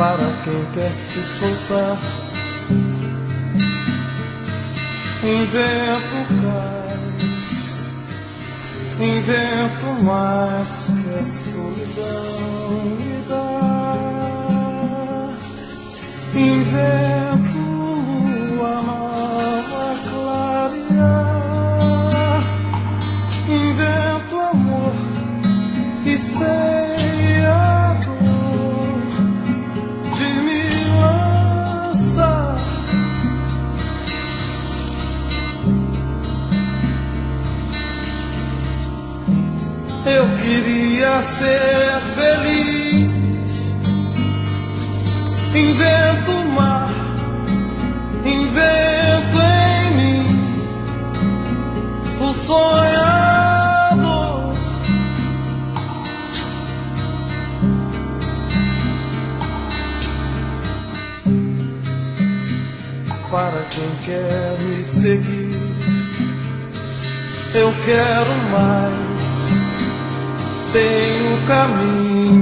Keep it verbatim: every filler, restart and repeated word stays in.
para quem quer se soltar. Invento cais, invento mais que a solidão me dá. Invento lua nova clarear, invento amor e sei a dor de me lançar. Eu queria ser feliz, invento o mar, invento em mim o sonhador. Para quem quer me seguir, eu quero mais. Tenho caminho